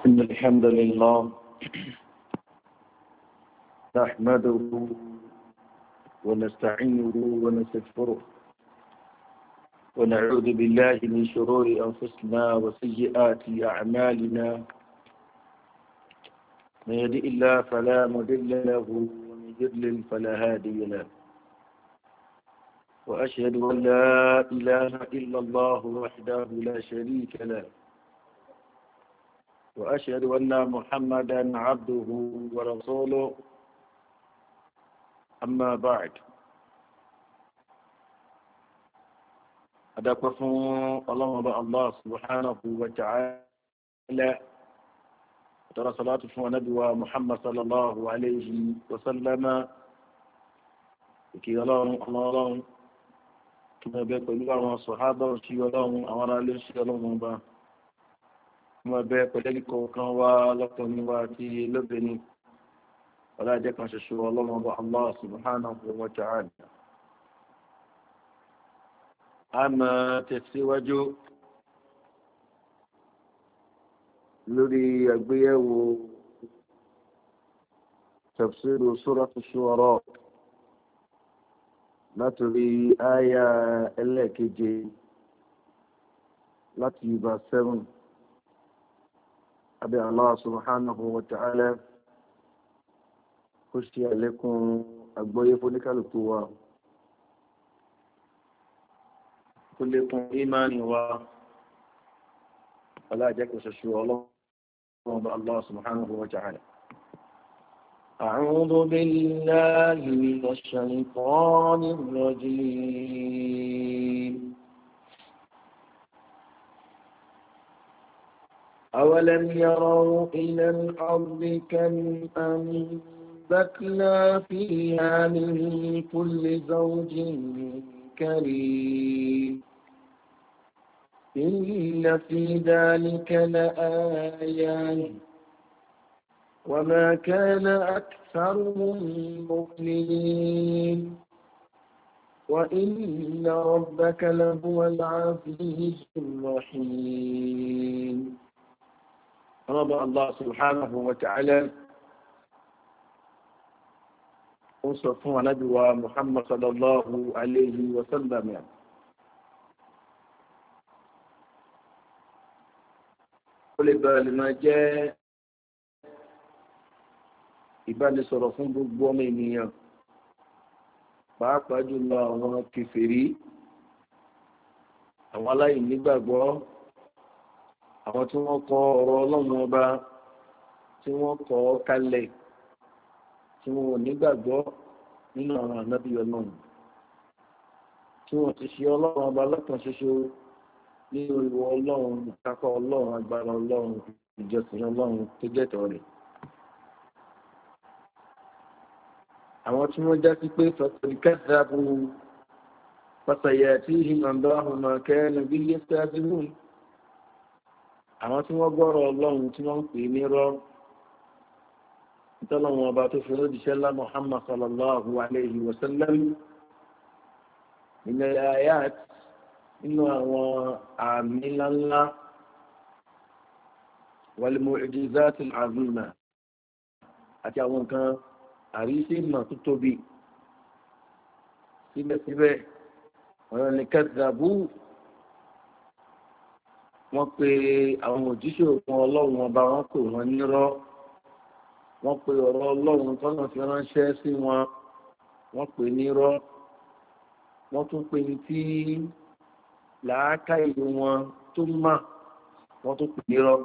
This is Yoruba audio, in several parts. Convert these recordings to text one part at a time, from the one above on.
إن الحمد لله نحمده ونستعينه ونستغفره ونعوذ بالله من شرور أنفسنا وسيئات أعمالنا من يهده الله فلا مضل له ومن يضلل فلا هادي له وأشهد أن لا إله إلا الله وحده لا شريك له وأشهد أن محمدا عبده ورسوله أما بعد أدعوكم الله سبحانه وتعالى ترى صلاة النبي محمد صلى الله عليه وسلم كي الله كما بيقول الله الصحابة وشي الله أمر عليه شي الله mo bẹ̀ pẹ̀lẹ́ kọ̀ọ̀kan wá lọ́kùnrin wa àti lóbìnrin ọlájẹ́ kan ṣoṣo ọlọ́mọba Allah subhanahu wa ta'ala. A máa tẹ̀síwájú lórí àgbéyẹ̀wò tafsiru suratu Shu'ara látòrí àyà ẹlẹ́ẹ̀keje láti ìbá 7. أبي الله سبحانه وتعالى خشي لكم أقبل فلك القوة كلكم إيماني ولا جاك وششوا الله سبحانه وتعالى. أعوذ بالله من الشيطان الرجيم. أولم يروا إلى الأرض كم أنبتنا فيها من كل زوج كريم إن في ذلك لآيات وما كان أكثرهم مؤمنين وإن ربك لهو العزيز الرحيم. رب الله سبحانه وتعالى وصفه نبي محمد صلى الله عليه وسلم قل ما جاء ìbánisọ̀rọ̀ fún gbogbo ọmọ ènìyàn pàápàá jùlọ àwọn kèfèrí àwọn aláìnígbàgbọ́ àwọn tí wọ́n kọ ọ̀rọ̀ ọlọ́run ọba tí wọ́n kọ kalẹ̀ tí wọ́n ò nígbàgbọ́ nínú àwọn ànábì ọlọ́run tí wọ́n ti ṣe ọlọ́run ọba lọ́kàn ṣoṣo nínú ìwọ ọlọ́run ìkápá ọlọ́run agbára ọlọ́run ìjọsìn ọlọ́run tó jẹ́tọ̀ rẹ̀. àwọn tí wọ́n já sí pé fàtàlìkàtàbù pàtàyàtì ìhìnàmbáhùnmá kẹ́ẹ̀nà bí yẹ́ sáàbìrún àwọn tí wọ́n gbọ́rọ̀ ọlọ́run tí wọ́n ń pè ní rọ́ ìtọ́lọ́wọ́n ọba tó fi lójíṣẹ́ lá Muhammad sallallahu alayhi wa sallam nínú ayat nínú àwọn àmì ńláńlá wal mu'jizatil azima àti àwọn nǹkan àríṣẹ́ ìmọ̀ tó tóbi síbẹ̀síbẹ̀ ọ̀rọ̀ ní kadhabu wọ́n pe àwọn òjíṣẹ́ òkun ọlọ́run ọba wọn pè wọ́n nírọ́ wọ́n pe ọ̀rọ̀ ọlọ́run tọ́nà fi ránṣẹ́ sí wọn wọ́n pè nírọ́ wọ́n tún pe ní tí làákà ìlú wọn tó mà wọ́n tún pè nírọ́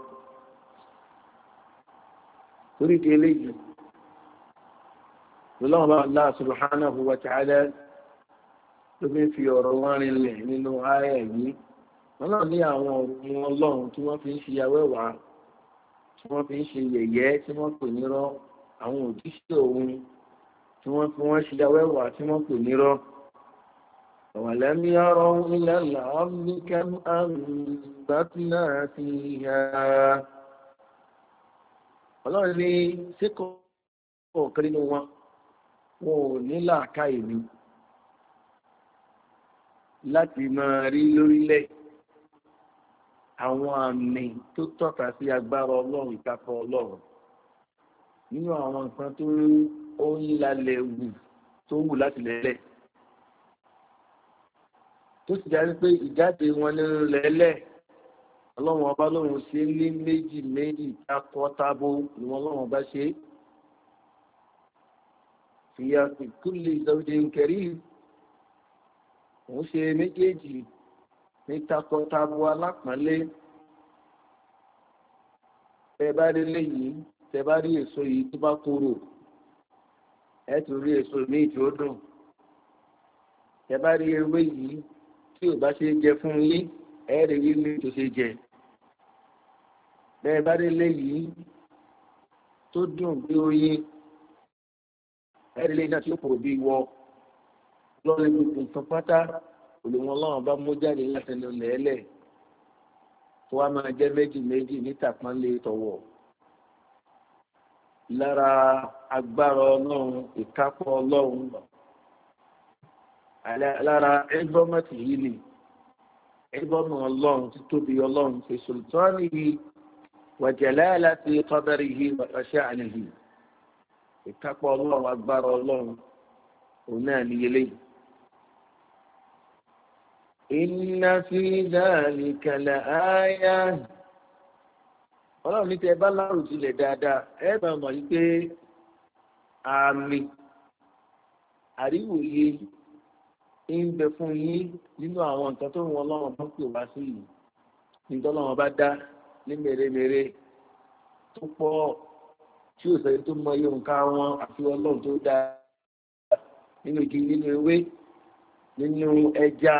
torí ti eléyìí lọ́wọ́ bá Allah subhanahu wa ta'ala ló fi ọ̀rọ̀ wọn rinlẹ̀ nínú ayé yìí wọ́n náà ní àwọn ọ̀rọ̀ ọlọ́run tí wọ́n fi ń ṣe awẹ́wà tí wọ́n fi ń ṣe yẹ̀yẹ́ tí wọ́n pè nírọ́ àwọn òjíṣẹ́ òun tí wọ́n fi wọ́n ṣe awẹ́wà tí wọ́n pè nírọ́. أولم يروا إلى الأرض كم أنبتنا فيها ọlọ́run ní síkọ̀ ọ̀kan nínú wọn ò ní làákàyè ni láti máa rí lórílẹ̀ àwọn àmì tó tọ́ka sí agbára ọlọ́run ìkápọ̀ ọlọ́run nínú àwọn nǹkan tó ń lálẹ́ wù tó wù láti lẹ́lẹ̀ tó sì jáde pé ìjáde wọn nínú lẹ́lẹ̀ ọlọ́run ọba lóhun ṣe ní méjì méjì takọ-tabo ni wọn lọ́run ọba ṣe fìyà kulli zawjin karim òun ṣe méjèèjì ní takọ-tabo alápọ̀nlé tẹ bá rí léyìí tẹ bá rí èso yìí tó bá korò ẹ tún rí èso míì tí ó dùn tẹ bá rí ewé yìí tí ò bá ṣe jẹ fún yín ẹ rí rí míì tó ṣe jẹ bẹ́ẹ̀ bá rí léyìí tó dùn bí oyin ẹ rí léyìí náà tí ó korò bí wọ lọ́rẹ́ gbogbo nǹkan pátá olùwọ́n ọlọ́run bá mú jáde láti ẹnu lẹ́ẹ̀lẹ̀ tó wá máa jẹ́ méjì méjì níta pọ́nlé tọ̀wọ̀ lára agbára ọlọ́run ìkápọ̀ ọlọ́run lára ẹgbọ́mọ̀tì yìí ni ẹgbọ́mọ̀ ọlọ́run títóbi ọlọ́run fi sultani yìí wàjẹ̀lẹ́ láti kọ́dárì yìí wàṣẹ́ àníhì ìkápọ̀ ọlọ́run agbára ọlọ́run òun náà níyelé yìí. Inna fi dhalika la aya ọlọ́run ní tẹ bá lárò tilẹ̀ dáadáa ẹ bá mọ̀ yí pé àmì àríwòye ń bẹ fún yín nínú àwọn nǹkan tó wọn ọlọ́run bá pè wá sí yìí nítorí ọlọ́run bá dá ní mèremère tó pọ̀ tí ò sẹ́yìn tó mọ iye nǹkan wọn àfi ọlọ́run tó dá nínú igi nínú ewé nínú ẹja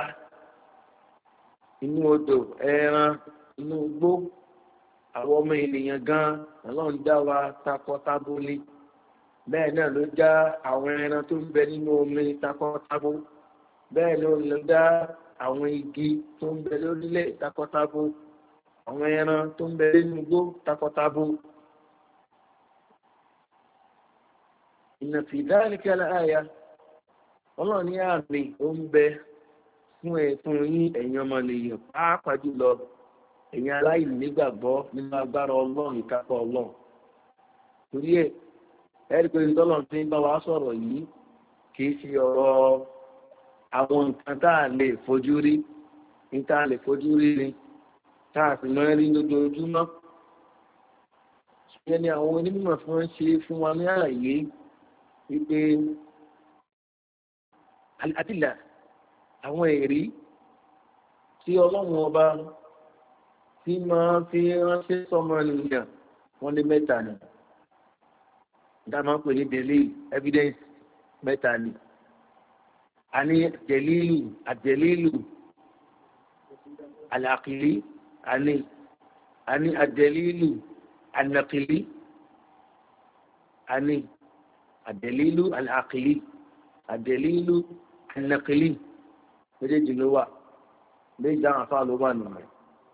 inú odò ẹran inú igbó àwọn ọmọ ènìyàn gan ọlọ́run dá wa takọ-tabo ní bẹ́ẹ̀ náà ló dá àwọn ẹran tó ń bẹ nínú omi takọ-tabo bẹ́ẹ̀ ló dá àwọn igi tó ń bẹ lórílẹ̀ takọ-tabo àwọn ẹran tó ń bẹ nínú igbó takọ-tabo. Inna fi dhalika la aya ọlọ́run ní àmì ó ń bẹ fún yín ẹ̀yin ọmọ nìyẹn pàápàá jùlọ ẹ̀yin aláìní nígbàgbọ́ nínú agbára ọlọ́run ìkápá ọlọ́run torí ẹ̀ ẹ̀rí pé ìtọ́lọ́run ti ń bá wa sọ̀rọ̀ yìí kì í ṣe ọ̀rọ̀ àwọn nǹkan tá a lè fojú rí ní tá a lè fojú rí ni tá a sì máa rí lójoojúmọ́ ṣùgbọ́n ni àwọn onímọ̀ fún wọn ṣe fún wa ní àlàyé wípé àtìlà àwọn èrè tí ọlọ́run ọba tí máa fi ránṣẹ́ sọmọ nìyàn wọ́n ní mẹ́ta ni ìdá máa ń pè ní delay evidence mẹ́ta ni a ní àjẹlílù àlàkìlí a ní àjẹlílù ànàkìlí a ní àjẹlílù àlàkìlí àjẹlílù ànàkìlí méjèèjì ló wà méjì àwọn afá ló wà nù rẹ̀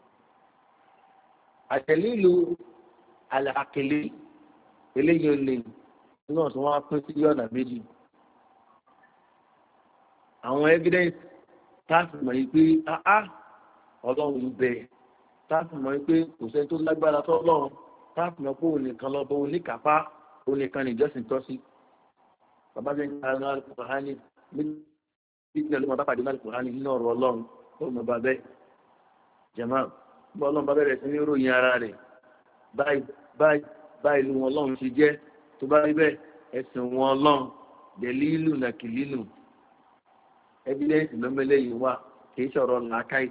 àjẹlílù àlàkìlí eléyìí ò lè náà tí wọ́n á pín sí ọ̀nà méjì àwọn evidence táàfù mọ̀ yìí pé ọlọ́run ń bẹ táàfù mọ̀ yìí pé kò sẹ́ni tó lágbára tó ọlọ́run táàfù mọ̀ pé òun nìkan lọ́bọ̀ òun níkàpá òun nìkan nìjọ́sìn tọ́ sí bàbá mi ń ta ara Al-Qur'ani nígbà ló máa bá pàdé Al-Qur'ani nínú ọ̀rọ̀ ọlọ́run ó mọ̀ bá bẹ́ẹ̀ jẹ̀mọ́ bọ́ ọlọ́run bá bẹ̀rẹ̀ sí ní ròyìn ara rẹ̀ báyìí lu wọn ọlọ́run ti jẹ́ tó bá rí bẹ́ẹ̀ ẹ̀sìn wọn ọlọ́run dẹ̀lílù nàkìlínù evidence lọ́mọlẹ́ yìí wà kìí sọ̀rọ̀ làákàyè.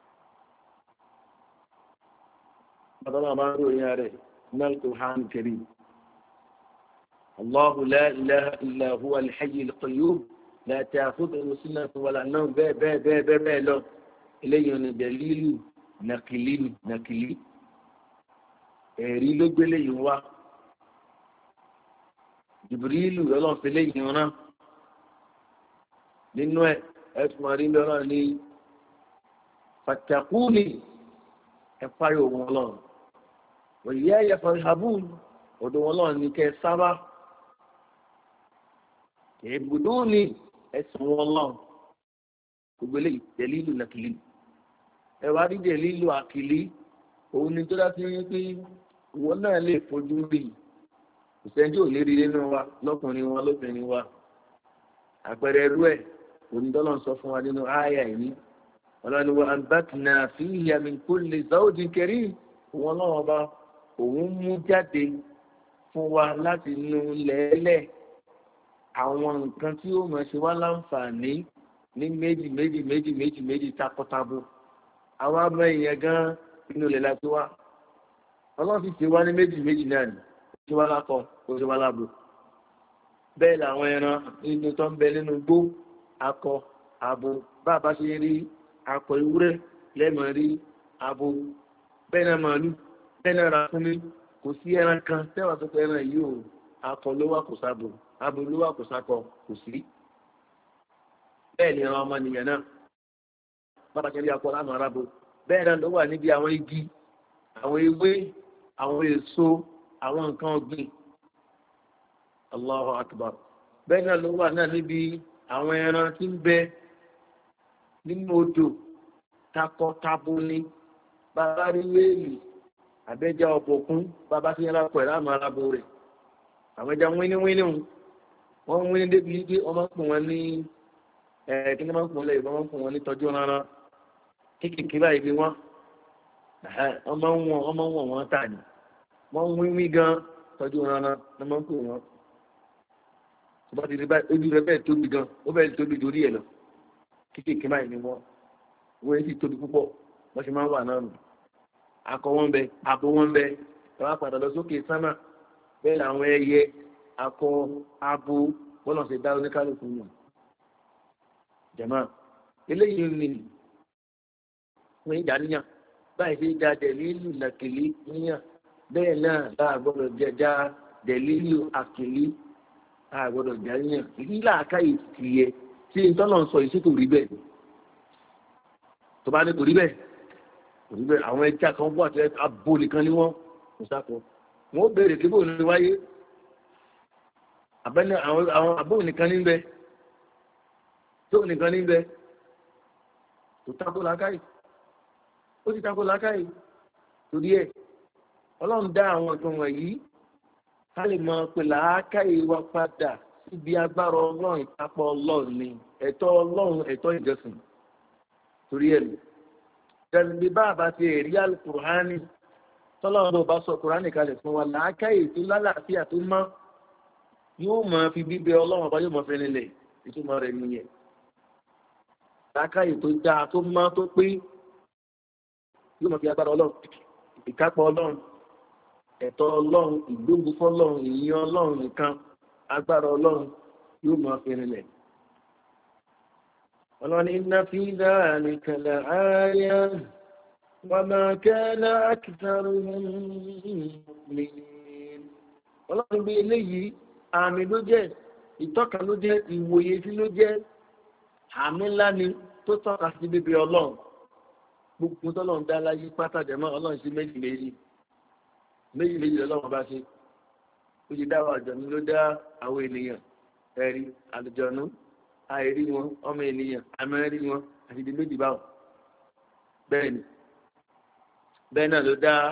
Bàbá máa ń ròyìn rẹ̀ náà tó hàn kiri. Allahu la ilaha illa huwa al-hayy al-qayyum la ta'khudhuhu sinatun wa la nawm bẹ́ẹ̀ lọ. Eléyìí ni dẹ̀lílù nàkìlí. Ẹ̀rí ló gbélé yìí wá. Jibrilu ọlọ́run fi léyìn rán. Nínú ẹ̀ ẹ̀tùmọ̀ rí lọ́rọ̀ ní fàtàkùnì ẹ̀fárí òun ọlọ́run òyìí ẹ̀yẹ fàríhàbùn ọ̀dọ̀ wọn lọ́run ní kẹ́ sábà ìbùdó ní ẹ̀sùn wọn lọ́run gbogbo eléyìí dẹ̀lílù nàkìlì ẹ̀wà rí dẹ̀lílù àkìlì òun ni tó dá sí pé ìwọ náà lè fojú rí ìṣẹ́jú ò lè rí nínú wa lọ́kùnrin wa lóbìnrin wa àpẹẹrẹ ẹrú ẹ̀ onídọ́lọ́ sọ fún wa nínú àyà yìí ọlọ́ni wa àbátìnà fi ìyàmì kó lè záòdì kẹrí wọn náà bá òun mú jáde fún wa láti inú lẹ́lẹ̀ àwọn nǹkan tí ó mọ̀ ṣe wá láǹfààní ní méjì takọtabo àwọn abẹ́ ìyẹn gan inú ilẹ̀ láti wá ọlọ́run ti ṣe wá ní méjì náà ni ó ṣe wá lákọ ó ṣe wá lábo bẹ́ẹ̀ làwọn ẹran inú tó ń bẹ nínú gbó akọ abo bá a bá ṣe rí akọ ewúrẹ́ lẹ́mọ̀ rí abo bẹ́ẹ̀ náà màálù bẹ́ẹ̀ náà ra fún mi kò sí ẹran kan tẹ́wà tó pẹ́ ẹran yìí ò akọ ló wà kò sábò abo ló wà kò sákọ kò sí bẹ́ẹ̀ ni àwọn ọmọnìyàn náà bá a bá ṣe rí akọ lánàá arábo bẹ́ẹ̀ náà ló wà níbi àwọn igi àwọn ewé àwọn èso àwọn nǹkan ọ̀gbìn Allahu akbar bẹ́ẹ̀ náà ló wà náà níbi àwọn ẹran tí ń bẹ nínú odò takọtabo ní bàbá rí wéèlì àbẹ́jà ọ̀bọ̀kún bàbá tí yẹra pẹ̀lú àmọ́ arábò rẹ̀ àwọn ẹja wíníwíní wọn wíní débi wípé ọmọ pọ̀ wọn ní kí ni wọ́n pọ̀ lẹ́yìn wọ́n pọ̀ wọn ní tọ́jú rárá kéékèèké báyìí bí wọ́n ọmọ wọn tà ní wọ́n wíwí gan tọ́jú rárá ní wọ́n pọ̀ wọn tó bá ti rí báyìí ojú rẹ bẹ́ẹ̀ tóbi gan ó bẹ́ẹ̀ tóbi torí ẹ̀ lọ kéékèèké báyìí ni wọ́n sì tóbi púpọ̀ wọ́n ṣe máa ń wà náà nù akọ wọn bẹ abo wọn bẹ ẹ wá padà lọ sókè sánmà bẹ́ẹ̀ làwọn ẹyẹ akọ abo wọn lọ sí dá oníkálukú nù jẹ̀mọ́ eléyìí ni wọ́n ń dàníyàn báyìí fi da dẹ̀lílù làkèlí níyàn bẹ́ẹ̀ náà láàgbọ́dọ̀ jẹjá dẹ̀lílù àkèlí láàgbọ́dọ̀ jàníyàn ìlà àkáyè tìyẹ tí ìtọ́nà sọ yìí sí kò rí bẹ́ẹ̀ tó bá ní kò rí bẹ́ẹ̀ kò rí bẹ́ẹ̀ àwọn ẹja kan bọ́ àti abo nìkan ni wọ́n kò sáko wọ́n ó béèrè kí bóun ní wáyé àbẹ́ni àwọn abo nìkan ní bẹ́ẹ̀ tó nìkan ní bẹ́ẹ̀ tó tako làákàyè ó ti tako làákàyè torí ẹ̀ ọlọ́run dá àwọn nǹkan wọ̀nyí ká lè mọ pé làákàyè wa padà síbi agbára ọlọ́run ìkápọ̀ ọlọ́run ni ẹ̀tọ́ ọlọ́run ẹ̀tọ́ ìjọsìn torí ẹ̀ lò jẹ́nìbí bá a bá ti rí alukùránì tọ́lọ́run tó bá sọ kùránì kalẹ̀ fún wa làákàyè tó lálàáfíà tó mọ́ yóò máa fi bíbẹ ọlọ́run ọba yóò máa fẹ́ nílẹ̀ ìtumọ̀ rẹ̀ nìyẹn làákàyè tó dáa tó mọ́ tó pé yóò máa fi agbára ọlọ́run ìkápọ̀ ọlọ́run ẹ̀tọ́ ọlọ́run ìgbógun fọlọ́run ìyìn ọlọ́run nìkan agbára ọlọ́run yóò máa fi rinlẹ̀. ọlọ́ni iná fi dáàrin kẹlẹ̀ ààyè wọ́n máa kẹ́lẹ́ àkìtàrù mi. ọlọ́run bí eléyìí àmì ló jẹ́ ìtọ́ka ló jẹ́ ìwòye sí ló jẹ́ àmì ńlá ni tó tọ́ka sí bíbí ọlọ́run gbogbo tọ́lọ́run dá láyé pátádẹ̀mọ́ ọlọ́run sí méjì lọ́wọ́ bá ṣe ó ti dáwọ́ àjọ̀nú ló dá àwọn ènìyàn ẹ̀rí àlùjọ̀nú àìrí wọn ọmọ ènìyàn àmẹ́rí wọn àti di méjì báwọn bẹ́ẹ̀ náà ló dá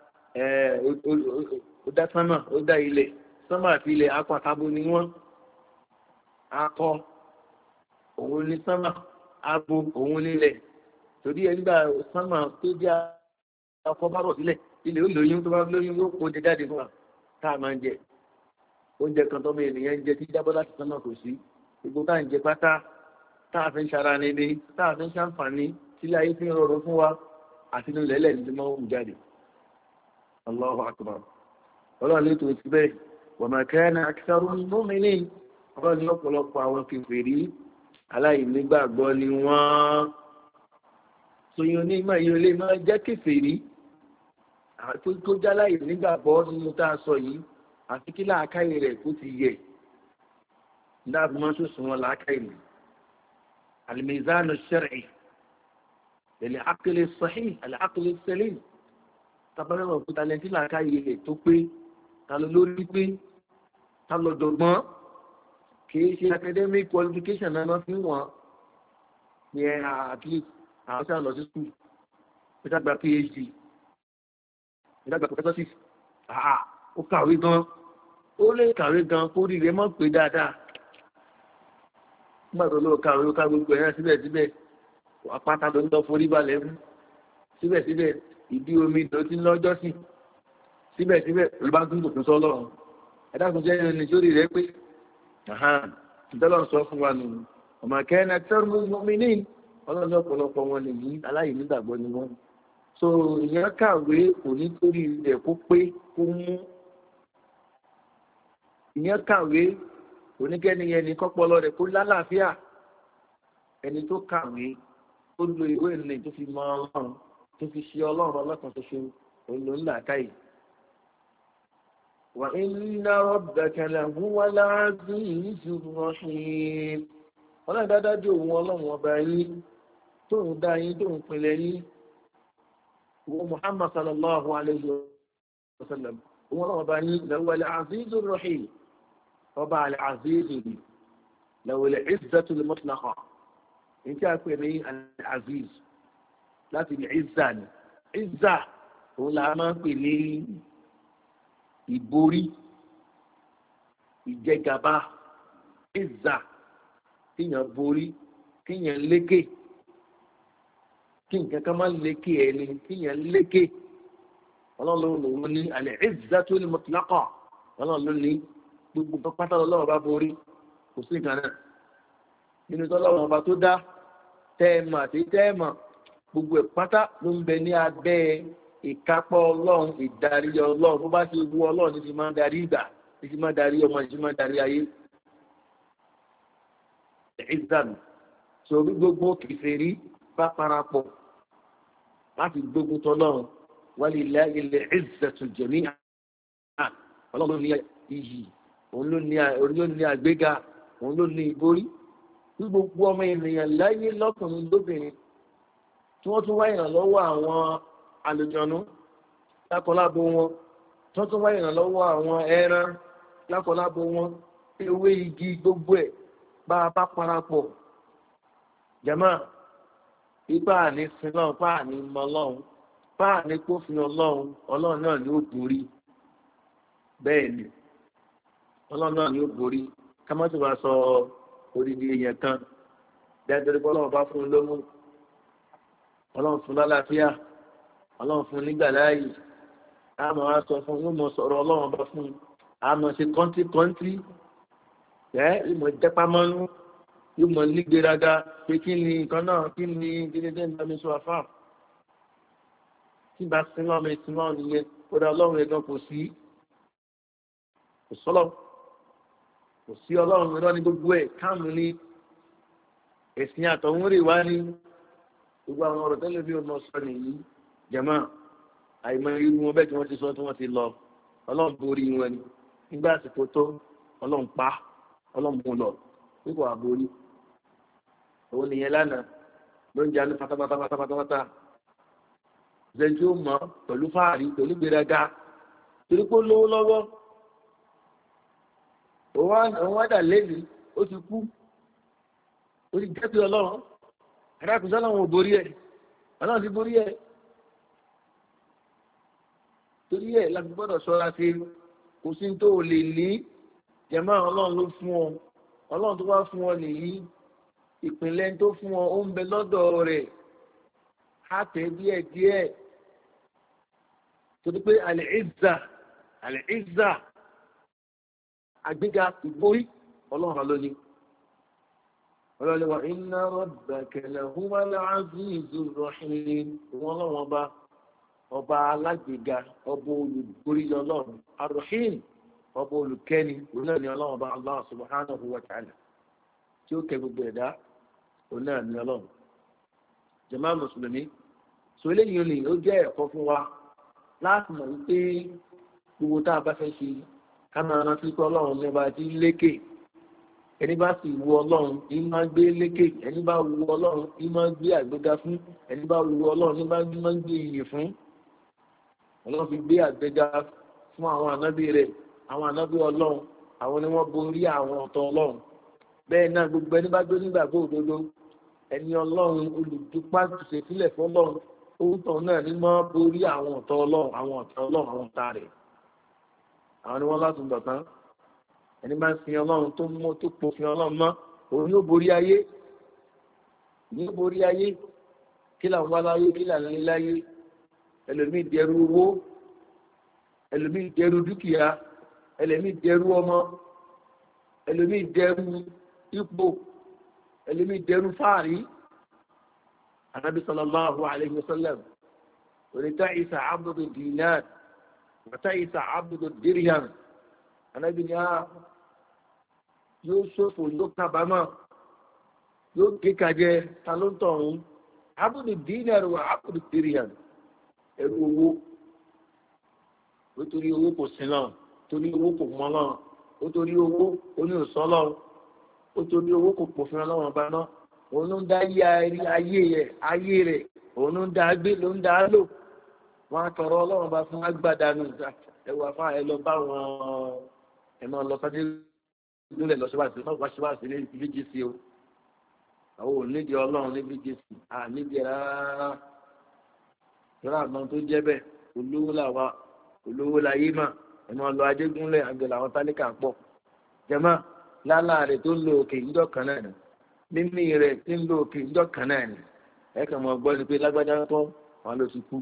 ó dá sánmà ó dá ilẹ̀ sánmà àti ilẹ̀ akọ ni wọ́n akọ òun ní sánmà abo òun nílẹ̀ torí ẹ̀ nígbà sánmà tó jẹ́ akọ bá rọ̀ sílẹ̀ ilé olóyún tó bá lóyún yóò kó oúnjẹ jáde fún wa tá a máa ń jẹ oúnjẹ kan tó mọ ènìyàn ń jẹ tí jábọ́ láti sánmà kò sí gbogbo tá à ń jẹ pátá tá a fi ń ṣara nílé tá a fi ń ṣàǹfààní sílé ayé fi ń rọrùn fún wa àti inú ilẹ̀ ẹlẹ́ni tó máa ń wù jáde Allahu akbar ọlọ́run ní tòun ti bẹ́ẹ̀ wa ma kana aktharuhum mu'minin ọlọ́run ní ọ̀pọ̀lọpọ̀ àwọn kèfèrí aláìnígbàgbọ́ ni wọ́n sọyún onímọ̀ yìí ó lè máa jẹ́ kèfèrí tó jáláyè nígbàgbọ́ nínú tá a sọ yìí àti kí làákàyè rẹ̀ kó ti yẹ dáàbò máa tó sùn wọn làákàyè rẹ̀ al-mizan ash-shar'i lil-aql as-sahih al-aql as-salim tabalẹ̀ wọn kúta lẹ́ntì làákàyè rẹ̀ tó pé ta ló lórí pé ta lọ dọ̀gbọ́n kìí ṣe academic qualification náà máa fi wọ́n ní at least àwọn sáà lọ sí school pé ká gba PhD ìdàgbà professorship ó kàwé gan ó lè kàwé gan kó rí rẹ mọ́ pé dáadáa nígbà tó lóò kàwé ó ká gbogbo ẹ̀yà síbẹ̀síbẹ̀ àpáta ló ń lọ forí balẹ̀ fún síbẹ̀síbẹ̀ ìdí omi tó ti ń lọ́jọ́ sí síbẹ̀síbẹ̀ ló bá tún tòkun sọ́ lọ́run ẹ̀dá tó jẹ́ ẹni sórí rẹ pé ìtọ́lọ́ sọ fún wa nù ọmọ kẹ́hìnà tẹ́rù mọ́mí ní ọlọ́dún ọ̀pọ̀lọpọ̀ wọn lè yí aláìní nígbàgbọ́ ni wọ́n so ìyẹn kàwé kò ní torí rẹ̀ kó pé kó mú ìyẹn kàwé oníkẹ́ni ẹni kọ́pọ̀lọ́ rẹ̀ kó lálàáfíà ẹni tó kàwé tó lo ìwé ìrìnlẹ̀ tó fi mọ ọlọ́run tó fi ṣe ọlọ́run ọlọ́kan ṣoṣo olóńlà káyì. wà inna rabbaka lahuwa al-azizur rahim ọlọ́run dájú òun ọlọ́run ọba yín tóun dá yín tóun pinlẹ̀ yín wọ́n Muhammad sallallahu alayhi wa sallam òun ọlọ́run ọba yín lahuwa al-azizur rahim ọba al-azizu ni lahuwa al-izzatul mutlaqa ní tí a pè ní al-aziz láti ní izza ni izza òun la máa ń pè ní ìborí ìjẹgàba izza kíyàn borí kíyàn lékè kí nǹkan kan máa lékè ẹni kíyàn lékè ọlọ́run lòun ní al-izzatul mutlaqa ọlọ́run ní gbogbo pátá lọ́wọ́ bá borí kò sí nǹkan náà nínú tọ́lọ́wọ́ ọba tó dá tẹ́ẹ̀mà àti tẹ́ẹ̀mà gbogbo ìpátá ló ń bẹ ní abẹ́ ìkápọ̀ ọlọ́run ìdarí ọlọ́run bó bá ṣe wú ọlọ́run ní ti máa ń darí ìgbà ní ti máa ń darí ọmọ ní ti máa ń darí ayé ìzàmù so bí gbogbo kìfèrí bá parapọ̀ láti gbógun tọ́lọ́run walillahi al-izzatu jami'an ọlọ́run ní iyì òun ló ní àgbéga òun ló ní ìborí tí gbogbo ọmọ ènìyàn láyé lọ́kùnrin lóbìnrin tí wọ́n tún wá ìrànlọ́wọ́ àwọn àlùjọ̀nú lákọlábo wọn tí wọ́n tún wá ìrànlọ́wọ́ àwọn ẹran lákọlábo wọn ewé igi gbogbo ẹ̀ bá a bá parapọ̀ jàmá ipá àní sinlọ́n pa àní mọ́lọ́run pa àní pófin ọlọ́run náà ni ó borí bẹ́ẹ̀ ni ọlọ́run náà ni ó borí ká má tó bá sọ odidi èèyàn kan dáadáa pé ọlọ́run bá fún un lómú ọlọ́run fún lálàáfíà ọlọ́run fún nígbà láàyè àmọ́ á sọ fún yóò mọ sọ̀rọ̀ ọlọ́run bá fún un àmọ́ ṣe kọ́ńtì ìmọ̀ ìjẹ́pámọ́nú yóò mọ nígbéraga pé kí ni nǹkan náà kí ni dídé ìdámi sọ àfáà tí bá sinú ọmọ ìsinú ọ̀hún nìyẹn ó dá ọlọ́run ẹ̀gán kò sí kò sọ́lọ́ kò sí ọlọ́run irọ́ ní gbogbo ẹ̀ káàmù ní ẹ̀sìn àtọ̀hún rè wá ní gbogbo àwọn ọ̀rọ̀ tẹ́lẹ̀ bí ọmọ sọ nìyí jẹ̀mọ́ àìmọ̀ irú wọn bẹ́ẹ̀ tí wọ́n ti sọ tí wọ́n ti lọ ọlọ́run borí wọn ni nígbà àsìkò tó ọlọ́run pa ọlọ́run mú lọ nípò àborí òun nìyẹn lánàá ló ń jẹ́ pátápátá zẹ́jú mọ́ pẹ̀lú fáàrí pẹ̀lú gbéraga torí pé ó lówó lọ́wọ́ òun wá dà lẹ́nu ó ti kú ó ti jẹ́ pé ọlọ́run adákùnsá làwọn ò borí ẹ̀ ọlọ́run ti borí ẹ̀ torí ẹ̀ láti gbọ́dọ̀ ṣọ́ra sí kò sí tó o lè ní jẹ̀mọ́ ọlọ́run ló fún ọ ọlọ́run tó wá fún ọ nìyí ìpínlẹ̀ tó fún ọ ó ń bẹ lọ́dọ̀ rẹ̀ á tẹ̀ díẹ̀ torí pé al-izza àgbéga ìborí ọlọ́run ló ní ọlọ́run wa inna rabbaka lahuwal azizur rahim wọn lọ́wọ́ ọba alágbèga ọba olùborí ọlọ́run ar-rahim ọba olùkẹ́ni òun náà ni ọlọ́run ọba Allah subhanahu wa ta'ala tí ó kẹ́ gbogbo ẹ̀dá òun náà ni ọlọ́run jàmá mùsùlùmí sọ eléyìí ni ó jẹ́ ẹ̀kọ́ fún wa láti mọ̀ wípé gbogbo tá a bá fẹ́ ṣe ká máa rántí pé ọlọ́run ní ọba tí lékè ẹni bá sì wu ọlọ́run ní máa gbé lékè ẹni bá wu ọlọ́run ní máa gbé àgbéga fún ẹni bá wu ọlọ́run ní máa gbé iyì fún ọlọ́run fi gbé àgbéga fún àwọn ànábì rẹ̀ àwọn ànábì ọlọ́run àwọn ni wọ́n borí àwọn ọ̀tọ̀ ọlọ́run bẹ́ẹ̀ náà gbogbo ẹni bá gbé nígbàgbọ́ òdodo ẹni ọlọ́run olùdúpá ṣe sílẹ̀ fún ọlọ́run òun tàn náà ní mọ́ borí àwọn ọ̀tá ọlọ́run àwọn ọ̀tá rẹ̀. Àwọn ni wọ́n látún dọ̀tán. Ẹni máa ń sin ọlọ́run tó mọ́ tó pòfin ọlọ́run mọ́, òun yóò borí ayé. Yóò borí ayé. Kí là ń wá láyé, kí là ń lé láyé. Ẹlòmíì dẹrù owó, ẹlòmíì dẹrù dúkìá, ẹlòmíì dẹrù ọmọ, ẹlòmíì dẹrù ipò, ẹlòmíì dẹrù fáàrí. Ànábì sallallahu alayhi wa sallam oníta ìsà abdu dinar wàtá ìsà abdu dirham. Ànábì ní yóò ṣòfò yóò kábàámọ̀ yóò kékajẹ ta ló ń tọ̀hún abdu dinar wà abdu dirham. Ẹrú owó nítorí owó kò sí náà, torí owó kò mọ́ náà, ó torí owó oní òsọ́lọ́, ó torí owó kò pòfin ọlọ́wọ́n bá náà. Òun ló ń dá ayé rẹ̀ òun ló ń dá gbé ló ń dá lò. Wọ́n á tọrọ ọlọ́run bá fún agbádánù ẹwà fún ẹ lọ bá wọn ẹ̀mọ́ lọ sáté lólẹ̀ lọ síwáṣí náà wá síwáṣí ní VGC o. Àwọn ò nídìí ọlọ́run ní VGC nídìí rárá. Ìrọ̀ àmọ́ tó jẹ́ bẹ́ẹ̀ olówó làwa olówó láyé mà ẹ̀mọ́ lọ Adégúnlẹ̀ àgbẹ̀ làwọn tálíkà pọ̀. Jẹ́mọ́ lálá rẹ̀ tó ń lo òkè ìjọ kan náà mímí rẹ̀ tí ń lo òkè ìjọ kan náà ni ẹ̀kàn mọ̀ gbọ́ ni pé lágbájá tó wọn ló ti kú.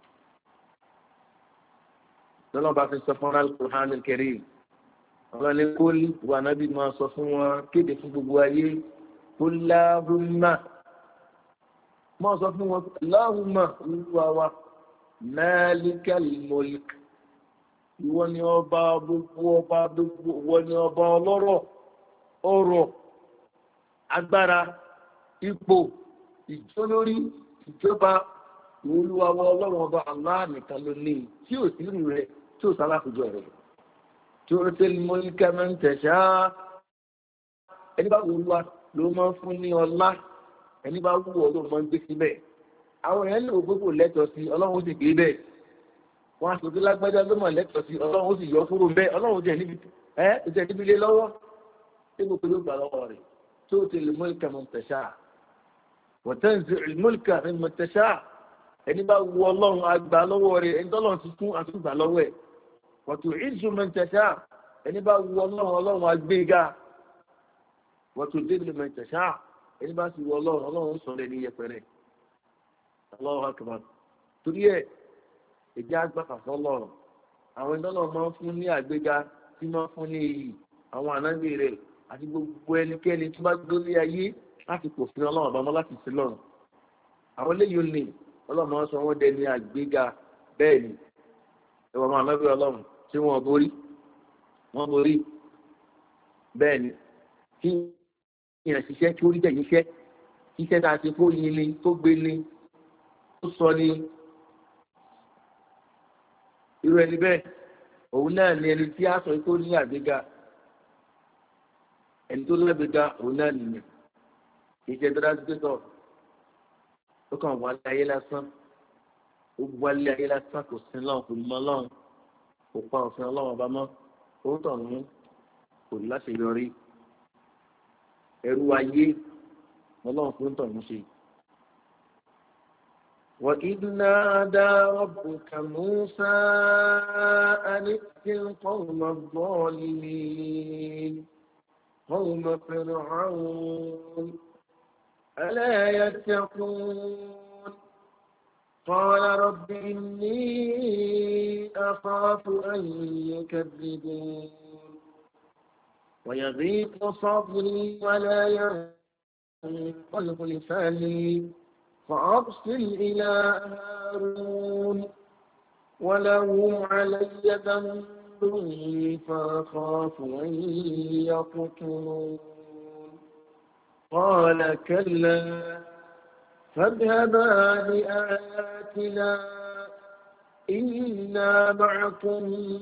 Lọ́nà bá fi sọ fún Al-Qur'an al-Karim ọ̀rọ̀ ni kó wà nábì máa sọ fún wọn kéde fún gbogbo ayé kó Allahumma máa sọ fún wọn Allahumma olúwa wa malikal mulk ìwọ ni ọba gbogbo ìwọ ni ọba ọlọ́rọ̀ ọrọ̀ agbára ipò ìjọlórí ìjọba olúwawọ ọlọ́run ọba Allah nìkan ló ní tí ò sí rú rẹ̀ tí ò sáláfùjọ rẹ̀ tí ó tẹ́lẹ̀ mulka man tasha. Ẹni bá wù wá ló máa ń fún ní ọlá, ẹni bá wù ọ ló máa ń gbé síbẹ̀. Àwọn èèyàn lè wò gbogbo lẹ́tọ̀ọ́ sí ọlọ́run ó sì gbé bẹ́ẹ̀. Wọ́n á sọ̀tún lágbájá ló mọ̀ lẹ́tọ̀ọ́ sí ọlọ́run ó sì yọ fúrò bẹ́ẹ̀. Ọlọ́run jẹ́ níbi lé lọ́wọ́ tí gbogbo ló gbà lọ́wọ́ rẹ̀. تؤتي الملك من تشاء وتنزع الملك ممن تشاء. ẹni bá wù ọlọ́run àgbà lọ́wọ́ rẹ̀ ẹni tọ́lọ́run ti tún àtúgbà lọ́wọ́ ẹ̀. وتعز من تشاء ẹni bá wù ọlọ́run àgbéga. وتذل من تشاء ẹni bá sì wù ọlọ́run sọ̀rọ̀ ní yẹpẹrẹ. Allahu akbar. torí ẹ̀ ẹ̀jẹ̀ àgbàkà fọlọ́run àwọn ìdánwò máa ń fún ní àgbéga tí máa ń fún ní iyì àwọn ànágbé rẹ̀ àti gbogbo ẹnikẹ́ni tó bá gbólé ayé láti pòfin ọlọ́run àbámọ́ láti sí lọ́run. Àwọn eléyìí ò ní ọlọ́run sọ wọ́n dẹni àgbéga bẹ́ẹ̀ ni ẹwà máa lọ́bẹ̀ ọlọ́run tí wọ́n borí bẹ́ẹ̀ ni kí ìyàn ṣiṣẹ́ kí ó rí bẹ́ẹ̀ yíṣẹ́ iṣẹ́ tá a ti kó yin ni tó gbé ni tó sọ ni irú ẹni bẹ́ẹ̀ òun náà ni ẹni tí a sọ tó ní àgbéga. Ẹni tó lágbèga òun náà nìyẹn ìṣẹ́ dọ́dá ó kàn wá láyé lásán ó wálé ayé lásán kò sí lọ́wọ́ kò mọ́ lọ́wọ́ kò pa òfin ọlọ́wọ́ bá mọ́ ó tọ̀ ní kò láṣeyọrí ẹrú ayé ọlọ́wọ́ fún tọ̀ ní ṣe. وَإِذْ نَادَى رَبُّكَ مُوسَىٰ أَنِ ائْتِ الْقَوْمَ الظَّالِمِينَ قوم فرعون ألا يتقون قال رب إني أخاف أن يكذبون ويضيق صدري ولا ينطلق لساني فأرسل إلى هارون ولهم علي ذنب فأخاف أن يقتلون قال كلا فاذهبا بآياتنا إنا معكم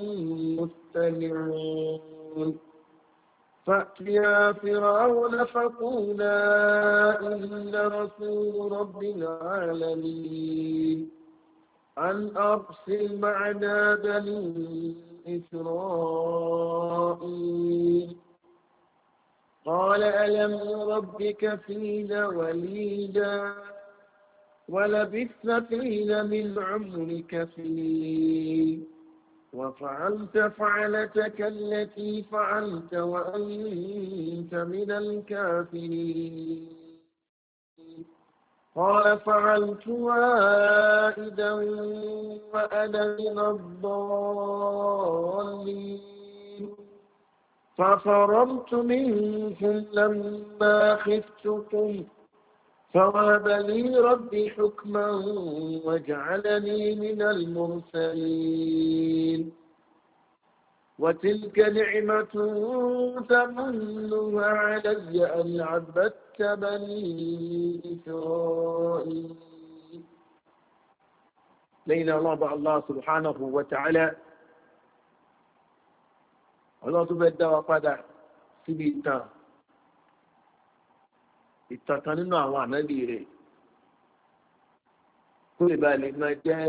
مستمعون فأتيا فرعون فقولا إن رسول رب العالمين أن أرسل معنا بني إسرائيل قال ألم ربك فينا وليدا ولبثت فينا من عمرك سنين وفعلت فعلتك التي فعلت وأنت من الكافرين قال فعلتها إذا وأنا من الضالين ففررت منكم لما خفتكم فوهب لي ربي حكما وجعلني من المرسلين وتلك نعمة تمنها علي أن عبدت بني إسرائيل لينا الله سبحانه وتعالى الله تبدأ وقدع سبيتا ìtàkàn nínú àwọn ànábì rẹ̀ kó lè bá lè máa jẹ́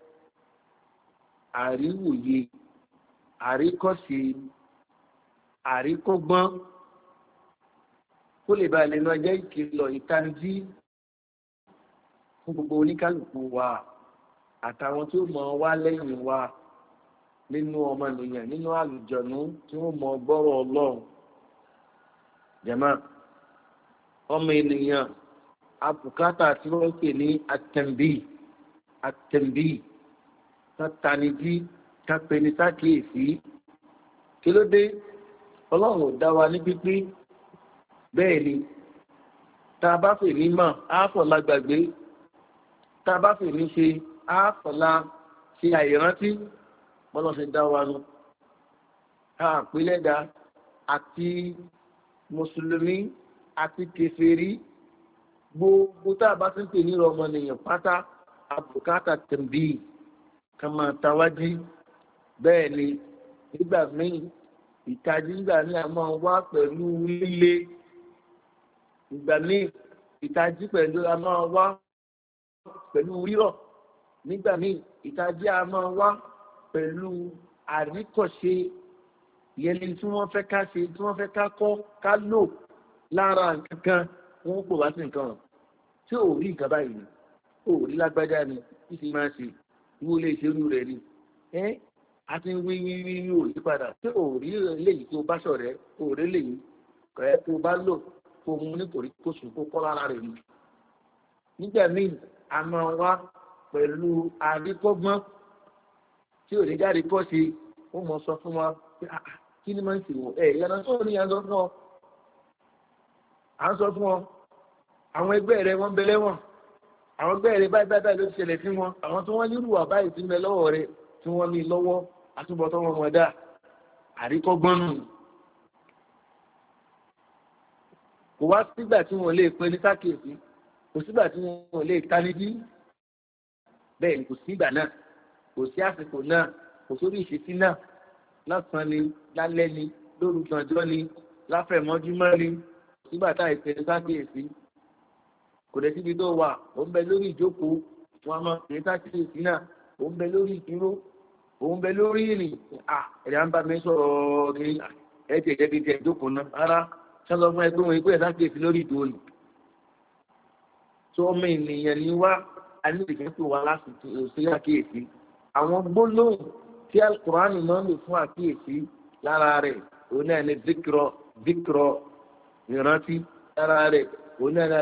àríwòye àríkọ́ṣe àríkọ́gbọ́n kó lè bá lè máa jẹ́ ìkìlọ̀ ìtanijí fún gbogbo oníkálùkù wa àtàwọn tí ó mọ̀ wá lẹ́yìn wa nínú ọmọnìyàn nínú àlùjọ̀nú tí wọ́n mọ̀ gbọ́rọ̀ ọlọ́run jàmáà ọmọ ènìyàn àbùkátà tí wọ́n pè ní àtẹ̀mbí tátanijí kápẹ́ni sákèèsí kí ló dé ọlọ́run ò dá wa ní pípín bẹ́ẹ̀ ni tá a bá fè ní mọ̀ àáfọ̀lá gbàgbé tá a bá fè ní ṣe àáfọ̀lá ṣe àìrántí bọ́lọ́sẹ̀ dá wa nù àpilẹ̀dá àti mùsùlùmí àti kèfèrí gbogbo tá a bá ti ń pè ní ọmọnìyàn pátá àbùkátà tẹ̀m̀bì kan máa tawájí bẹ́ẹ̀ ni nígbà míì ìtají nígbà míì a máa wá pẹ̀lú líle ìgbà míì ìtají pẹ̀lú a máa wá pẹ̀lú rírọ̀ nígbà míì ìtají a máa wá pẹ̀lú àríkọ̀ṣe ìyẹn ni tí wọ́n fẹ́ ká ṣe tí wọ́n fẹ́ ká kọ́ ká lò lára nǹkan wọ́n pò wá sí nǹkan tí ò rí nǹkan báyìí ni ò rí lágbájá ni tí sì máa ṣe ìwó lè ṣerú rẹ̀ ni a ti ń wí ò yí padà tí ò rí léyìí tó bá ṣọ̀rẹ́ ò rí léyìí kọ̀ẹ́ tó bá lò kó mú nítorí kó sùn kó kọ́ lára rẹ̀ ni. nígbà míì a máa wá pẹ̀lú àríkọ́gbọ́n tí ò ní jáde kọ́ sí ó mọ̀ sọ fún wa pé kí ni máa ń ṣe wọ̀ ìyànà tó ní ìyànà fún ọ à ń sọ fún ọ àwọn ẹgbẹ́ rẹ wọ́n bẹ lẹ́wọ̀n àwọn ẹgbẹ́ rẹ báyìí báyìí ló ṣẹlẹ̀ sí wọn àwọn tí wọ́n nírú wà báyìí tí ń bẹ lọ́wọ́ rẹ tí wọ́n ní lọ́wọ́ àtúbọ̀tán wọn mọ̀ dá àríkọ́gbọ́n nù. kò wá sígbà tí wọ́n lè pẹ́ ní sákèsí kò sígbà tí wọ́n lè taníjí bẹ́ẹ̀ ni kò sígbà náà kò sí àsìkò náà kò sórí ìṣesí náà lọ́sàn-án ni lálẹ́ ni lórúkànjọ́ ni láfẹ̀mọ́júmọ́ ni nígbà tá ìpè sákèésí kò dẹ̀ síbi tó wà ó ń bẹ lórí ìjókòó wọn máa pè sákèésí náà ó ń bẹ lórí ìdúró ó ń bẹ lórí ìrìn ẹ̀rẹ̀ à ń bá mi sọ̀rọ̀ ní ẹ̀jẹ̀ jẹ́ bíi ìjókòó náà rárá sọ́lọ́ fún ẹgbẹ́ wọn ìpè sákèésí lórí ìdúró ni. tó ọmọ ènìyàn ni wá a ní ìfẹ́ tó wá lásìkò sí àkíyèsí àwọn gbólóhùn tí alukur'an máa ń lò fún àkíyèsí lára rẹ̀ òun náà ní díkìrọ̀ ìrántí lára rẹ̀ òun náà ní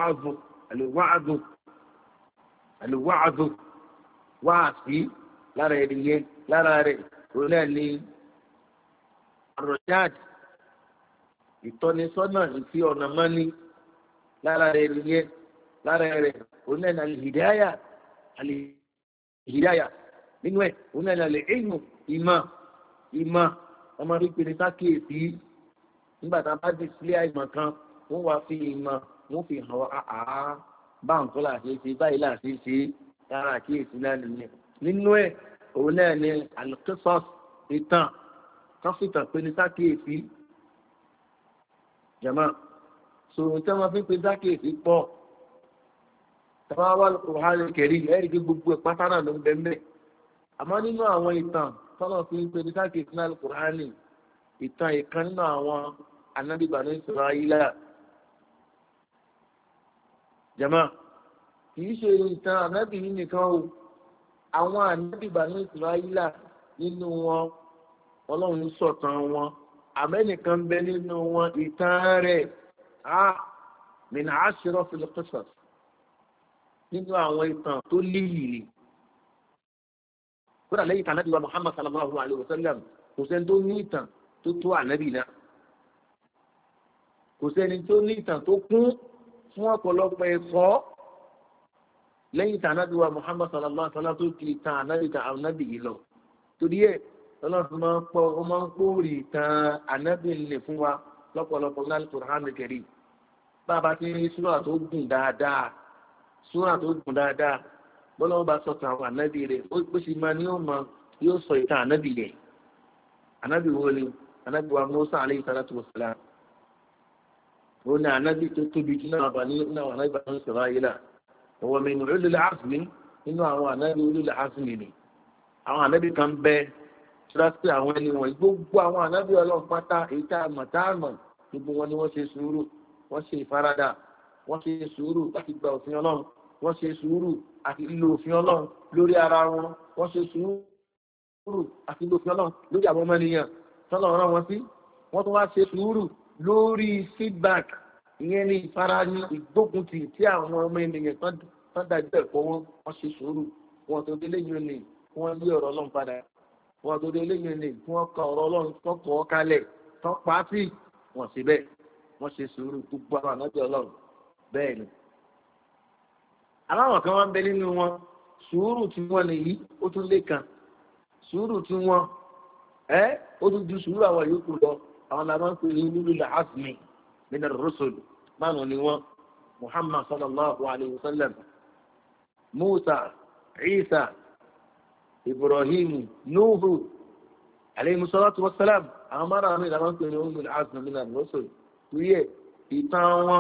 àlùwàádùn wáàsí lára ẹ̀dìyẹ lára rẹ̀ òun náà ní àròjáàd ìtọ́nisọ́nà ìfi ọ̀nà mọ́ni lára rẹ̀ ẹ̀dìyẹ lára rẹ̀ òun náà ní àlìhìdáyà nínú ẹ̀ òun náà ní àlìhìmù ìmọ̀ ọmọ rí pinnu sákèésí nígbà tá a bá di sílé àìmọ̀ kan wọ́n wá fi ìmọ̀ wọ́n fi hàn wá bá nǹkan láti ṣe báyìí láti ṣe lára àkíyèsí náà nìyẹn nínú ẹ̀ òun náà ní alqisas ìtàn káfíntàn pinnu sákèésí jama sòrò tí wọ́n fi pinnu sákèésí pọ̀ tàbá wà Al-Qur'an Al-Karim ẹ̀rí kí gbogbo ẹ̀ pátá náà ló ń bẹ́ẹ̀ àmọ́ nínú àwọn ìtàn tọ́lọ̀ fi pinnu sákèésí náà Al-Qur'an ìtàn ìkan nínú àwọn Ànábì Banu Israila jama kìí ṣe ìtàn ànábì yìí nìkan o àwọn ànábì Bani Israila nínú wọn ọlọ́run sọ̀tàn wọn àmẹ́nìkan bẹ nínú wọn ìtàn rẹ̀ min ashrafil qisas nínú àwọn ìtàn tó léyìí ni kódà lẹ́yìn ìtàn ànábì wa Muhammad sallallahu alayhi wa sallam kò sẹ́ni tó ní ìtàn tó tó ànábì náà kò sẹ́ni tó ní ìtàn tó kún fún ọ̀pọ̀lọpọ̀ ẹ̀kọ́ lẹ́yìn ìtàn ànábì wa Muhammad sallallahu alayhi wa sallam tó ti ìtàn ànábì yìí lọ torí ẹ̀ ọlọ́run máa ń pòórì ìtàn ànábì lè fún wa lọ́pọ̀lọpọ̀ ní Al-Qur'an Al-Karim bàbá tí súrà tó gùn dáadáa bọ́lá wọn bá sọ̀tàn àwọn ànábì rẹ̀ ó sì máa ní yóò sọ ìtàn ànábì rẹ̀ ànábì wo ni ànábì wa Musa alayhi salatu wa salam ó ní ànábì tó tóbi jù náà bá nínú àwọn ànábì Bani Israila wa min ulil azmi nínú àwọn ànábì ulil azmi ni àwọn ànábì kan bẹ́ẹ̀ tíráṣí àwọn ẹni wọ̀nyí gbogbo àwọn ànábì ọlọ́run pátá èyí tá a mọ̀ gbogbo wọn ni wọ́n ṣe sùúrù wọ́n ṣe ìfaradà wọ́n ṣe sùúrù láti gba òfin ọlọ́run wọ́n ṣe sùúrù àti lílo òfin ọlọ́run lórí ara wọn wọ́n ṣe sùúrù àti lílo òfin ọlọ́run lórí àwọn ọmọ ènìyàn tọ́lọ̀ rán wọn sí wọ́n tún wá ṣe sùúrù lórí feedback ìyẹn ní ìfarani ìgbógunti tí àwọn ọmọ ènìyàn tán dájú ẹ̀kọ́ wọn ṣe sùúrù wọn tó délé yìí ní wọ́n lé ọ̀rọ̀ ọlọ́run padà wọn tó délé yìí ní wọ́n kọ ọ̀rọ̀ ọlọ́run tó kọ́ kalẹ̀ tó pa á sí wọn sí bẹ́ẹ̀ wọ́n ṣe sùúrù gbogbo àwọn ànábì ọlọ́run bẹ́ẹ̀ ni aláwọ̀ kan wọ́n ń bẹ nínú wọn sùúrù tí wọ́n nìyí ó tún lé kan sùúrù tí wọ́n ó tún ju sùúrù àwọn yòókù lọ àwọn làwọn ń pè ní ulul azmi minar rusul márùn ni wọ́n Muhammad sallallahu alayhi wa sallam Musa Isa Ibrahim Nuhu alayhi salatu wa salam àwọn márùn làwọn ń pè ní ulul azmi minar rusul tuyẹ ìtàn wọn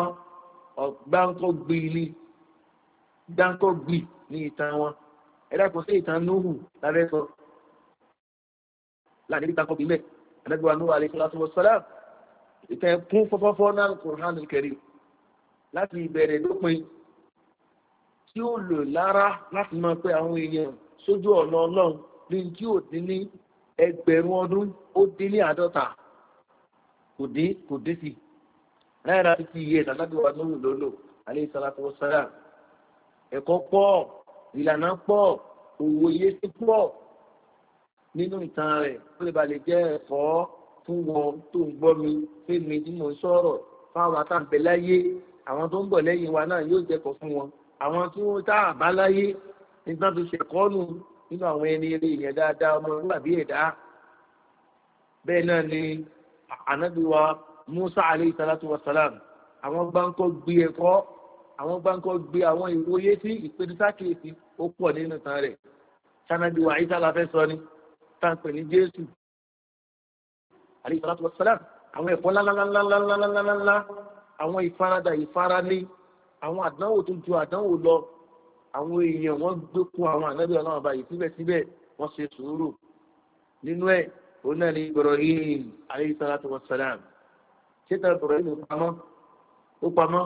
dáńkọ́ gbì ní ìtàn wọn ẹ̀dá kò sí ìtàn Nuhu lábẹ́ sọ láàrin ìtàn bí mẹ́ ẹ̀dẹ́gbẹ̀wà Nuhu alayhi salatu wa salam ìtàn kún fọ́fọ́fọ́ náà Al-Qur'an Al-Karim láti ìbẹ̀rẹ̀ dópin tí ó lò lára láti máa pé àwọn èèyàn sójú ọ̀nà Ọlọ́run ní tí ò dín ní ẹgbẹ̀rún ọdún ó dín ní 50 kò dín sí náírà ti yẹ ìtàlágbèwà Nuhu lólò alayhi salatu wa salam ẹ̀kọ́ pọ̀ ìlànà pọ̀ òwòye sí pọ̀ nínú ìtàn rẹ̀ ó lè ba lè jẹ́ ẹ̀kọ́ fún wọn tó ń gbọ́ mi fẹ́mi tí mo ń sọ̀rọ̀ fáwọn àtàǹbẹ̀ láyé àwọn tó ń bọ̀ lẹ́yìn wa náà yóò jẹ́kọ̀ fún wọn àwọn tí wọ́n tá àbá láyé nígbà tó ṣẹ̀kọ́ nù nínú àwọn ẹni eré ìyẹn dáadáa ọmọ nígbàbí ẹ̀dá bẹ́ẹ̀ náà ni ànábì wa Musa alayhi salatu wa salam àwọn gbáǹkọ́ gbé ẹ̀kọ́ àwọn gbáǹkọ́ gbé àwọn ìwòye tí ìpinnu sákèésí ó pọ̀ nínú tán rẹ̀ sanabi wa Isa la fẹ́ sọ ni táǹpẹ̀ ní Jésù alayhi salatu wa salam àwọn ẹ̀kọ́ ńláńláńláńláńláńláńlá àwọn ìfaradà ìfaralé àwọn àdánwò tó ju àdánwò lọ àwọn èèyàn wọ́n gbókun àwọn ànábì ọlọ́run báyìí síbẹ̀síbẹ̀ wọ́n ṣe sùúrù nínú ẹ̀ òun náà ní Ibrahim alayhi salatu wa salam ṣé tẹ́ Ibrahim ó pamọ́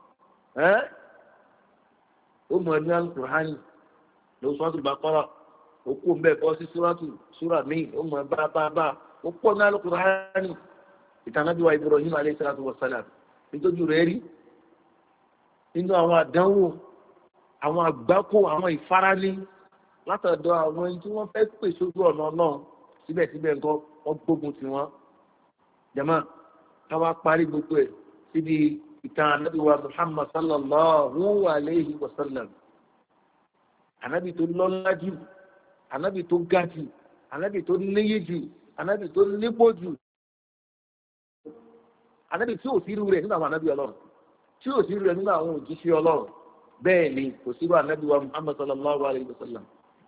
ó mọ̀ ní Al-Qur'ani ló sọ́tù Baqara ó kó ń bẹ́ẹ̀ bọ́ sí súrà míì ó mọ̀ bá ó pọ̀ ní Al-Qur'ani ìtànábí wa Ibrahim alayhi salatu wa salam nítorí rẹ̀ rí nínú àwọn àdánwò àwọn àgbákò àwọn ìfaralé látọ̀dọ̀ àwọn ẹni tí wọ́n fẹ́ pè sójú ọ̀nà náà síbẹ̀síbẹ̀ nǹkan wọ́n gbógun tì wọ́n jàmá káwá parí gbogbo ẹ̀ síbi ìtàn ànábì wa Muhammad sallallahu alayhi wa sallam ànábì tó lọ́lá jù ànábì tó ga jù ànábì tó níyì jù ànábì tó nípò jù ànábì tí ò sí irú rẹ̀ nínú àwọn ànábì ọlọ́run tí ò sí irú rẹ̀ nínú àwọn òjíṣẹ́ ọlọ́run bẹ́ẹ̀ ni kò sí irú ànábì wa Muhammad sallallahu alayhi wa sallam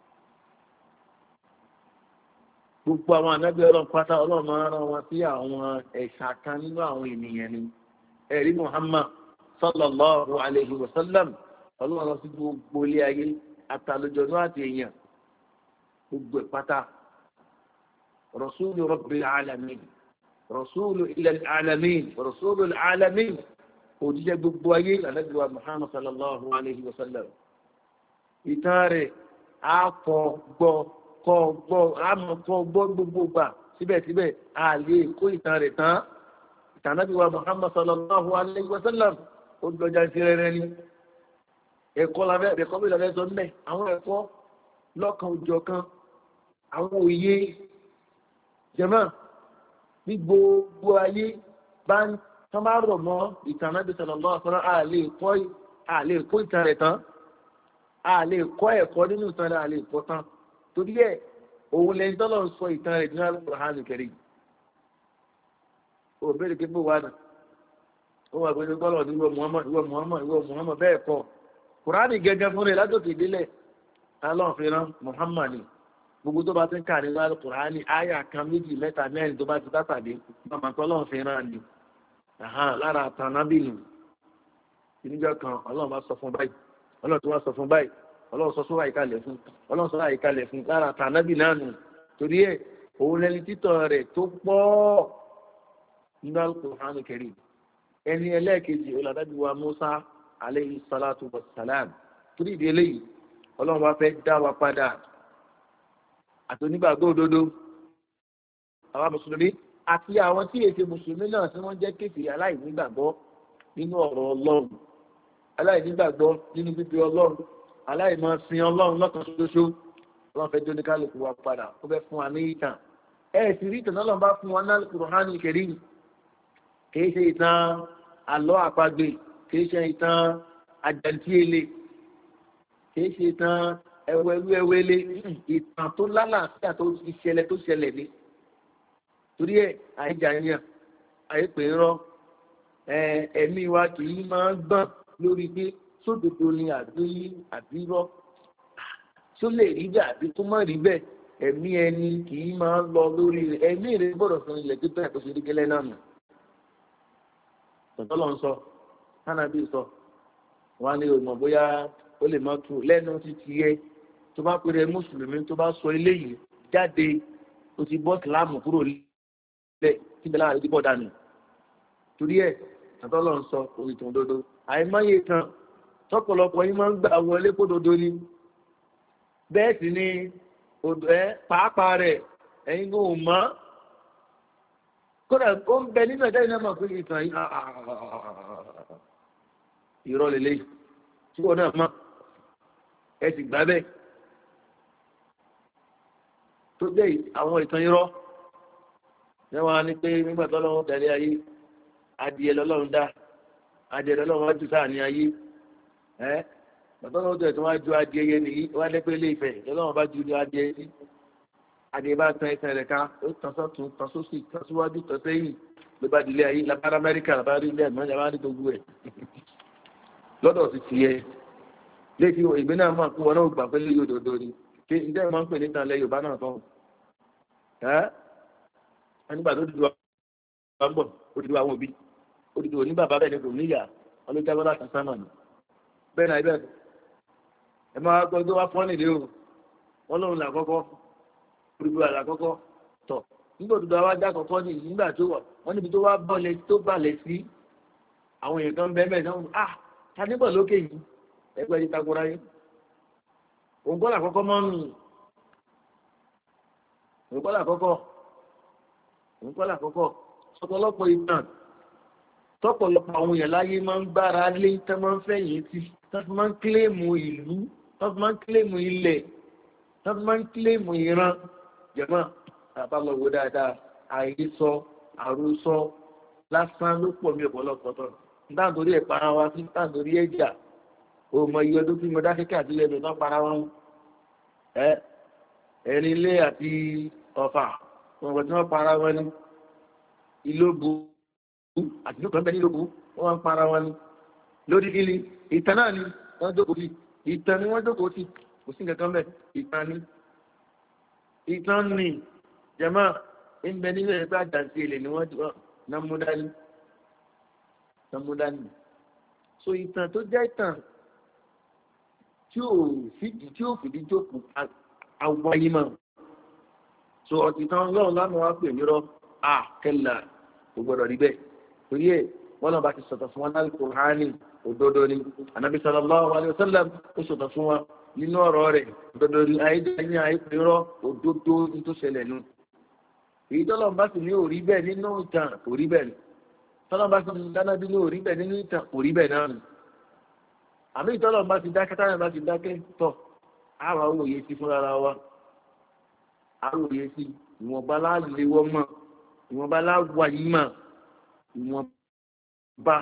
gbogbo àwọn ànábì ọlọ́run pátá ọlọ́run máa ń rán wọn sí àwọn ẹ̀ṣà kan nínú àwọn ènìyàn ni ẹ̀rí Muhammad sallallahu alayhi wa sallam ọlọ́run sí gbogbo ilé ayé àtàlójọ́nú àti èèyàn gbogbo ìpátá rasulu rabbil alamin rasulu ilal alamin rasulu alamin òjíṣẹ́ gbogbo ayé ànábì wa Muhammad sallallahu alayhi wa sallam ìtàn rẹ̀ á kọ́ gbọ́ àmọ́ kọ́ gbọ́ gbogbo gbà síbẹ̀síbẹ̀ a lè kó ìtàn rẹ̀ tán. ìtàn Ànábì wa Muhammad sallallahu alayhi wa sallam ó gbọ́jà sí rẹ̀ ní ẹ̀kọ́ bí lọ́fẹ́ sọ mẹ́ àwọn ẹ̀kọ́ lọ́kan òjọ̀ kan àwọn òye jẹ́mọ́ ní gbogbo ayé bá ń tán bá rọ̀ mọ́ ìtàn Ànábì sallallahu alaihi wasallam a lè kó ìtàn rẹ̀ tán a lè kọ́ ẹ̀kọ́ nínú ìtàn rẹ̀ a lè kọ́ tán torí ẹ̀ òun lẹ́yìn tọ́lọ̀ ń sọ ìtàn rẹ̀ nínú Al-Qur'an Al-Karim ò bẹ́ẹ̀ kí bó wà náà ó wà pẹ̀lú gbọ́lọ̀ ní ìwọ Muhammad bẹ́ẹ̀ kọ́ Kùránì gẹ́gẹ́ fún rẹ̀ látòkè délẹ̀ alọ́ọ̀fẹ́ràn Muhammad gbogbo tó bá ti ń kà nínú Al-Qur'ani àyà kan méjì mẹ́ta mẹ́rin tó bá ti bátàdé màmá tọ́lọ́run fi rán ni lára àtànábìlì ìníjọ́ kan ọlọ́run bá sọ fún báyìí ọlọ́run tó wá sọ fún báyìí ọlọ́run sọ sórí àyíkalẹ̀ fún ọlọ́run sọ àyíkalẹ̀ fún lára àtànábìlì náà nù torí ẹ̀ òun lẹni títọ̀ rẹ̀ tó pọ̀ nínú Al-Qur'an Al-Karim ẹni ẹlẹ́ẹ̀kejì olùdájúwa Musa alayhi salatu wa salam torí ìdí eléyìí ọlọ́run wá fẹ́ dá wa padà àti onígbàgbọ́ òdodo àwọn mùsùlùmí àti àwọn tí èsè mùsùlùmí náà tí wọ́n jẹ́ kéfì aláìnígbàgbọ́ nínú ọ̀rọ̀ ọlọ́run aláìnígbàgbọ́ nínú bíbí ọlọ́run aláìmọ̀ sin ọlọ́run lọ́kàn ṣoṣo wọ́n fẹ́ jóni kálukú wa padà ó fẹ́ fún wa ní ìtàn sì rí ìtàn náà bá fún wa ní Al-Qur'an Al-Karim kìí ṣe ìtàn àlọ́ àpagbè kìí ṣe ìtàn àjàntíele kìí ṣe ìtàn ẹwẹ́lé ìtàn tó lálàáfíà tó ṣẹlẹ̀ ní torí ẹ̀ àìjàyàn àìpè rọ ẹ̀mí wa kì í máa gbọ́n lórí pé sódodo ni àbí rọ tó lè rí bẹ́ẹ̀ àbí tó má rí bẹ́ẹ̀ ẹ̀mí ẹni kì í máa lọ lórí rẹ̀ ẹ̀mí rẹ̀ gbọ́dọ̀ fún ilẹ̀ tó bẹ́ẹ̀ tó ṣe rí gẹ́lẹ́ náà nù tọ́lọ́ ń sọ hánàbí sọ wọn á ní òmò bóyá ó lè má tu lẹ́nu títí yẹ tó bá pèrè mùsùlùmí tó bá sọ eléyìí jáde ó ti bọ́ síláàmù kúrò lẹ̀ síbẹ̀ láàrin ti bọ́ dànù torí ẹ̀ àtọ́lọ́ ń sọ òrìtàn òdodo àìmọye kan tọ́pọ̀lọpọ̀ yín máa ń gbà wọlé kó dodo ni bẹ́ẹ̀ sì ni pàápàá rẹ̀ ẹ̀yin kò mọ̀ kódà ó ń bẹ nínú ẹ̀dá iná mọ̀ pé ìtàn yìí irọ́ lélẹ́yìí tí wọ́n náà mọ̀ ẹ sì gbà bẹ́ẹ̀ tó dé àwọn ìtàn irọ́ yẹ́wọ́n á ní pé nígbà tó lọ́wọ́ tẹ̀lé ayé adìẹ lọ́lọ́run dá adìẹ lọ́lọ́run wá jù sáà ní ayé bàtọ́ lọ́wọ́ tẹ̀ tó wá ju adìẹ yẹn nìyí wá lẹ́pẹ́ ilé ìfẹ́ lọ́lọ́run bá ju adìẹ sí adìẹ bá tan ẹsẹ̀ rẹ̀ ká ó tan sọ́tún tan sósì tan síwájú tan sẹ́yìn ló bá dilé ayé labára Amẹ́ríkà labára ilé ẹ̀mọ́ yàrá ní gbogbo ẹ̀ lọ́dọ̀ ti tiẹ̀ léèkì ìgbé náà máa kú wọn náà gbà pé lóyún òdòdó ni pé ǹjẹ́ ìmọ̀ ń pè níta ilẹ̀ Yorùbá náà tán nígbà tó dúdú wa ń bọ̀ ó dúdú àwọn òbí ó dúdú òní bàbá bẹ́ẹ̀ ni kò níyà ọlọ́jà bọ́lá kan sánà ni bẹ́ẹ̀ náà ibẹ̀ ẹ máa gbọ́ tó wá fọ́ nílé o wọ́n lóun là kọ́kọ́ dúdú àlà kọ́kọ́ tọ̀ nígbà dúdú àwa já kọ́kọ́ ní nígbà tó wọ̀ wọ́n níbi tó wá bọ́lẹ̀ tó balẹ̀ sí àwọn èèyàn kan bẹ́ẹ̀ náà ta níbọ̀ lókè yìí ẹgbẹ́ yìí takora yìí òun kọ́ là kọ́kọ́ mọ́nù òun kọ́ là kọ́kọ́ ọ̀pọ̀lọpọ̀ ìtàn tọ́pọ̀lọpọ̀ àwọn èèyàn láyé máa ń gbára lé tán máa ń fẹ̀yìn tí tán fi máa ń kílèmù ìlú tán fi máa ń kílèmù ilẹ̀ tán fi máa ń kílèmù ìran jẹ̀mọ́ àbálọ̀wò dáadáa àìsọ àròsọ lásán ló pọ̀ ní ọ̀pọ̀lọpọ̀ tán dáàdórí ẹ̀ para wa sí dáàdórí ẹ̀jà òmò iye ọdún tí mo dá kékeré àti ilẹ̀ náà para wọn ẹ̀rin ilé àti ọ̀fà wọn tí wọ́n para wọn ní ìlógo àti ìlú kan bẹ nílòkù wọ́n para wọn ní lórí kíni ìtàn náà ni wọ́n jókòó sí ìtàn ni wọ́n jókòó sí kò sí nǹkan kan bẹ̀ ìtàn ni jẹ̀mọ́ ń bẹ nílẹ̀ ẹgbẹ́ àjàǹtí èlé ni wọ́n náà mú dání so ìtàn tó jẹ́ ìtàn tí ó fìdí jókòó àwáyé mọ́ so ọ̀tìtàn ọlọ́run lánàá wá pè nírọ́ kẹlà kò gbọdọ̀ rí bẹ́ẹ̀ torí ẹ̀ wọ́n náà bá ti sọ̀tọ̀ fún wọn náà Kùránì òdodo ni Ànábì sallallahu alaihi wasallam ó sọ̀tọ̀ fún wọn nínú ọ̀rọ̀ rẹ̀ òdodo ayédáyé àìpérọ́ òdodo ní tó ṣẹlẹ̀ nù èyí tọ́lọ̀ bá sì ní òrí bẹ́ẹ̀ nínú ìtàn òrí bẹ́ẹ̀ tọ́lọ̀ bá sì ní dáná bí ní òrí bẹ́ẹ̀ nínú ìtàn òrí bẹ́ẹ̀ náà nù àmì ìtọ́lọ̀ bá ti dákẹ́ táyà bá ti dákẹ́ tọ̀ àwọn òwòye sí fúnra wa àwọn òwòye sí ìwọ̀nba láàléwọ́ mọ̀ ìwọ̀nba láwàyí mọ̀ ìwọ̀nba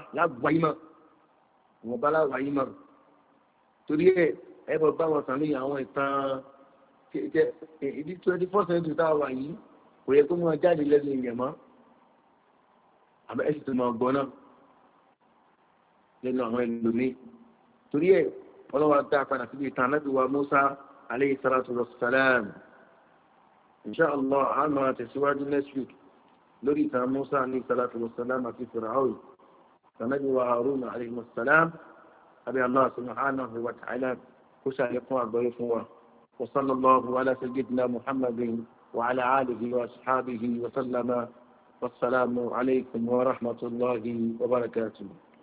láwàyí mọ̀ torí ẹ bọ̀ bá wọn sàn ní àwọn ìtàn ìdí 24th century tá a wà yìí kò yẹ kó máa jáde lẹ́nu ìyẹn mọ́ àbẹ́ ẹ̀sìn tó máa gbọ́ náà lẹ́nu àwọn ẹlòmíì torí ẹ̀ ọlọ́wà dá padà síbi ìtàn Ànábì wa Musa alayhi salatu wassalam insha Allah a máa tẹ̀síwájú next week lórí ìtàn Musa alayhi salatu wassalam àti Fir'aun Ànábì wa Harun alayhi salam àbí Allah subhanahu wa ta'ala kó ṣàlékún àgbọ́yé fún wa wa sallallahu ala sayyidina Muhammadin wa ala alihi wa ashabihi wa sallama wassalamu alaykum wa rahmatullahi wa barakatuh